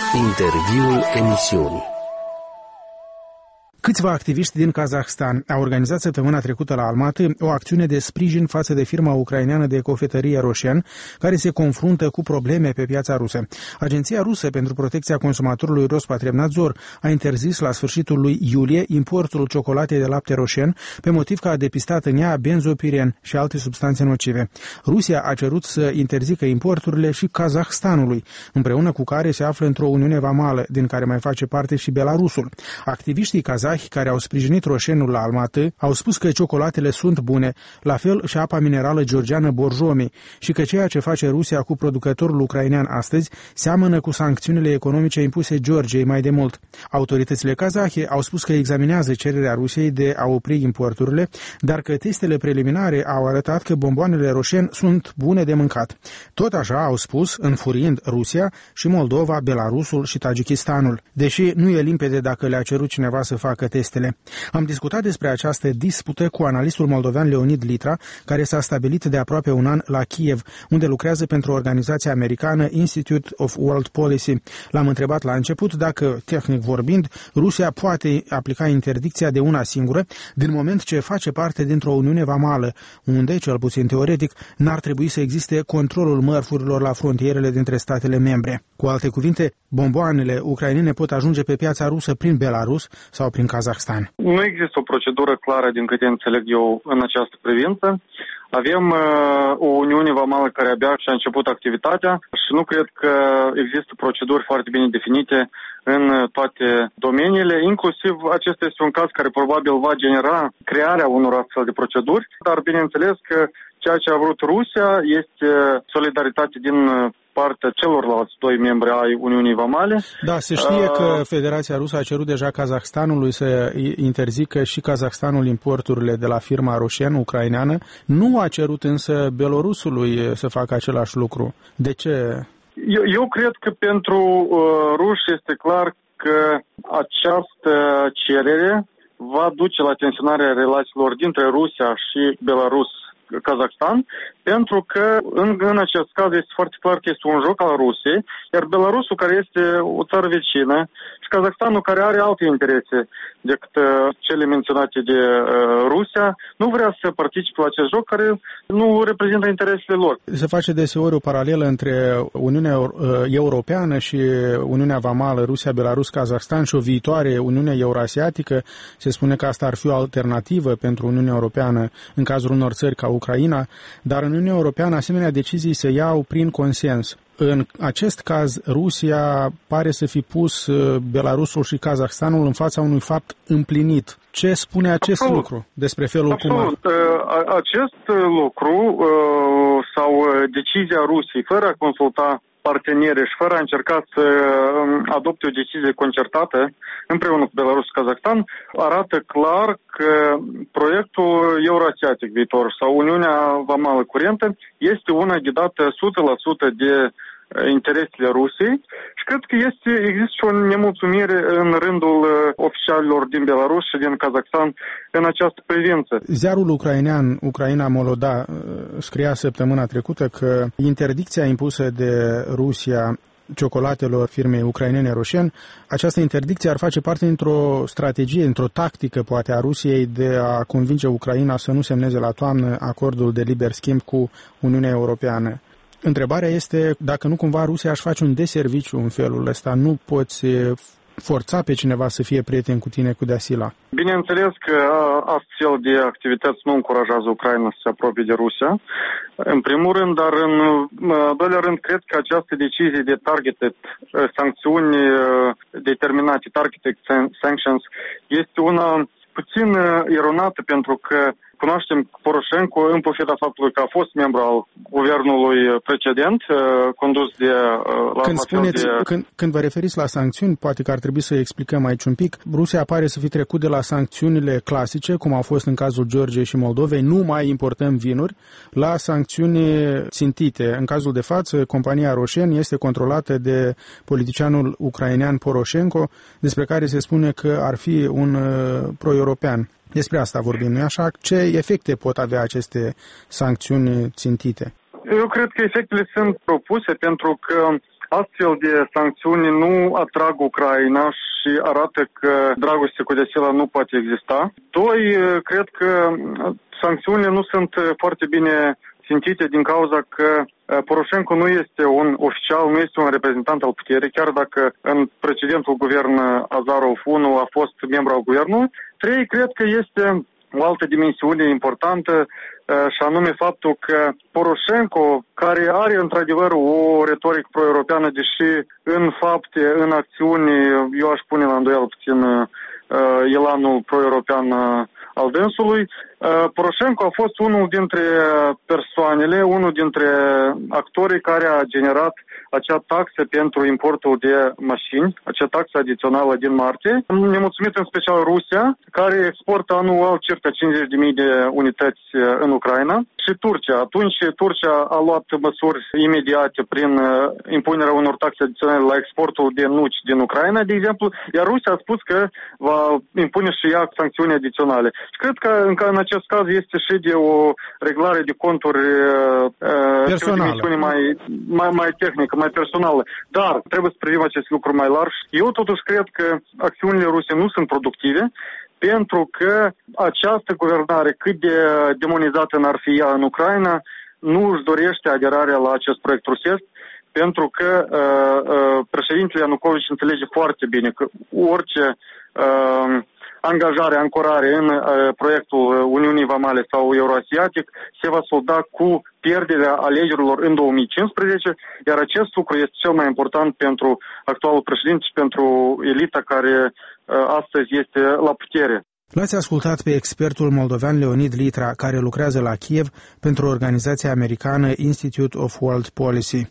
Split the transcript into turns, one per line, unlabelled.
Interviul emisiunii.
Câțiva activiști din Kazahstan au organizat săptămâna trecută la Almaty o acțiune de sprijin față de firma ucraineană de cofetărie Roșen, care se confruntă cu probleme pe piața rusă. Agenția rusă pentru protecția consumatorului Rospotrebnadzor a interzis la sfârșitul lui iulie importul ciocolatei de lapte Roșen, pe motiv că a depistat în ea benzopiren și alte substanțe nocive. Rusia a cerut să interzică importurile și Kazahstanului, împreună cu care se află într-o uniune vamală, din care mai face parte și Belarusul. Activiștii kazahi care au sprijinit Roșenul la Almaty au spus că ciocolatele sunt bune, la fel și apa minerală georgiană Borjomi, și că ceea ce face Rusia cu producătorul ucrainean astăzi seamănă cu sancțiunile economice impuse Georgiei mai de mult. Autoritățile kazahe au spus că examinează cererea Rusiei de a opri importurile, dar că testele preliminare au arătat că bomboanele Roșen sunt bune de mâncat. Tot așa au spus, înfuriind Rusia, și Moldova, Belarusul și Tajikistanul, deși nu e limpede dacă le-a cerut cineva să facă testele. Am discutat despre această dispută cu analistul moldovean Leonid Litra, care s-a stabilit de aproape un an la Kiev, unde lucrează pentru organizația americană Institute of World Policy. L-am întrebat la început dacă, tehnic vorbind, Rusia poate aplica interdicția de una singură, din moment ce face parte dintr-o uniune vamală, unde, cel puțin teoretic, n-ar trebui să existe controlul mărfurilor la frontierele dintre statele membre. Cu alte cuvinte, bomboanele ucrainene pot ajunge pe piața rusă prin Belarus sau prin Kazahstan.
Nu există o procedură clară, din câte înțeleg eu, în această privință. Avem o uniune vamală care abia și-a început activitatea și nu cred că există proceduri foarte bine definite în toate domeniile. Inclusiv acesta este un caz care probabil va genera crearea unor astfel de proceduri, dar bineînțeles că ceea ce a vrut Rusia este solidaritate din partea celorlalți doi membri ai Uniunii Vamale.
Da, se știe că Federația Rusă a cerut deja Kazahstanului să interzică și Kazahstanul importurile de la firma Roșen ucraineană. Nu a cerut însă Belorusului să facă același lucru. De ce?
Eu cred că pentru ruși este clar că această cerere va duce la tensionarea relațiilor dintre Rusia și Belarus, Kazahstan, pentru că în acest caz este foarte clar că este un joc al Rusiei, iar Belarusul, care este o țară vecină, și Kazahstanul, care are alte interese decât cele menționate de Rusia, nu vrea să participe la acest joc care nu reprezintă interesele lor.
Se face deseori o paralelă între Uniunea Europeană și Uniunea Vamală, Rusia, Belarus, Kazahstan și o viitoare Uniune Eurasiatică. Se spune că asta ar fi o alternativă pentru Uniunea Europeană în cazul unor țări ca Ucraina, dar în Uniunea Europeană asemenea decizii se iau prin consens. În acest caz, Rusia pare să fi pus Belarusul și Kazahstanul în fața unui fapt împlinit. Ce spune acest lucru despre felul cum...
Acest lucru sau decizia Rusiei, fără a consulta parteneri și fără a încerca să adopte o decizie concertată împreună cu Belarus și Kazahstan, arată clar că proiectul eurasiatic viitor sau Uniunea Vamală curentă este una ghidată 100% de interesele Rusiei și cred că există și o nemulțumire în rândul oficialilor din Belarus și din Kazahstan în această privință.
Ziarul ucrainean Ucraina Moloda scria săptămâna trecută că interdicția impusă de Rusia ciocolatelor firmei ucrainene Roșen, această interdicție ar face parte dintr-o strategie, într-o tactică, poate, a Rusiei de a convinge Ucraina să nu semneze la toamnă acordul de liber schimb cu Uniunea Europeană. Întrebarea este dacă nu cumva Rusia aș face un deserviciu în felul ăsta. Nu poți forța pe cineva să fie prieten cu tine cu deasila.
Bineînțeles că astfel de activități nu încurajează Ucraina să se apropie de Rusia, în primul rând, dar în doilea rând, cred că această decizie de targeted sancțiuni determinate, targeted sanctions, este una puțin eronată, pentru că cunoaștem Poroșenko în pofida faptului că a fost membru al guvernului precedent, condus de...
Când vă referiți la sancțiuni, poate că ar trebui să explicăm aici un pic. Rusia pare să fi trecut de la sancțiunile clasice, cum au fost în cazul Georgiei și Moldovei, nu mai importăm vinuri, la sancțiuni țintite. În cazul de față, compania Roșen este controlată de politicianul ucrainean Poroșenko, despre care se spune că ar fi un pro-european. Despre asta vorbim, nu-i așa? Ce efecte pot avea aceste sancțiuni țintite?
Eu cred că efectele sunt propuse pentru că Astfel de sancțiuni nu atrag Ucraina și arată că dragoste cu desila nu poate exista. Doi, cred că sancțiunile nu sunt foarte bine țintite din cauza că Poroșenko nu este un oficial, nu este un reprezentant al puterii, chiar dacă în precedentul guvern Azarov 1 a fost membru al guvernului. Trei, cred că este o altă dimensiune importantă și anume faptul că Poroșenko, care are într-adevăr o retorică pro-europeană, deși în fapte, în acțiuni, eu aș pune la îndoială puțin elanul pro-european al dânsului, Poroșenko a fost unul dintre persoanele, unul dintre actorii care a generat acea taxă pentru importul de mașini, acea taxă adițională din martie. Nemulțumit în special Rusia, care exportă anual circa 50.000 de unități în Ucraina, și Turcia. Atunci Turcia a luat măsuri imediate prin impunerea unor taxe adiționale la exportul de nuci din Ucraina, de exemplu, iar Rusia a spus că va impune și ea sancțiuni adiționale. Și cred că în acest caz este și de o reglare de conturi
personală,
mai tehnică, mai personală. Dar trebuie să privim acest lucru mai larg. Eu totuși cred că acțiunile ruse nu sunt productive, pentru că această guvernare, cât de demonizată n-ar fi ea în Ucraina, nu își dorește aderarea la acest proiect rusesc, pentru că președintele Ianukovici înțelege foarte bine că orice angajare, ancorare în proiectul Uniunii Vamale sau Euroasiatic se va solda cu pierderea alegerilor în 2015, iar acest lucru este cel mai important pentru actualul președinte și pentru elita care astăzi este la putere.
L-ați ascultat pe expertul moldovean Leonid Litra, care lucrează la Kiev pentru organizația americană Institute of World Policy.